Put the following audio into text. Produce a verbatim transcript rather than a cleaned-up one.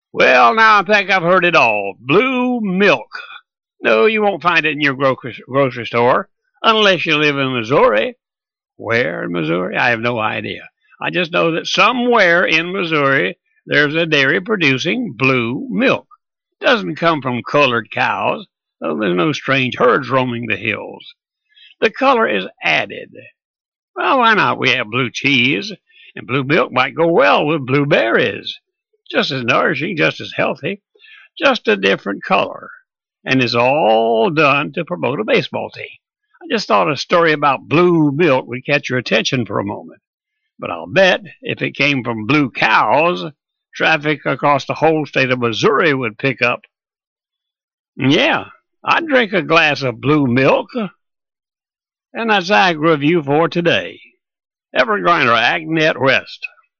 Well, now I think I've heard it all. Blue milk. No, you won't find it in your grocery, grocery store unless you live in Missouri. Where in Missouri? I have no idea. I just know that somewhere in Missouri there's a dairy producing blue milk. It doesn't come from colored cows, though there's no strange herds roaming the hills. The color is added. Well, why not? We have blue cheese, and blue milk might go well with blueberries. Just as nourishing, just as healthy, just a different color. And it's all done to promote a baseball team. I just thought a story about blue milk would catch your attention for a moment. But I'll bet if it came from blue cows, traffic across the whole state of Missouri would pick up. Yeah, I'd drink a glass of blue milk. And that's Ag Review for today. Evergreen or AgNet West.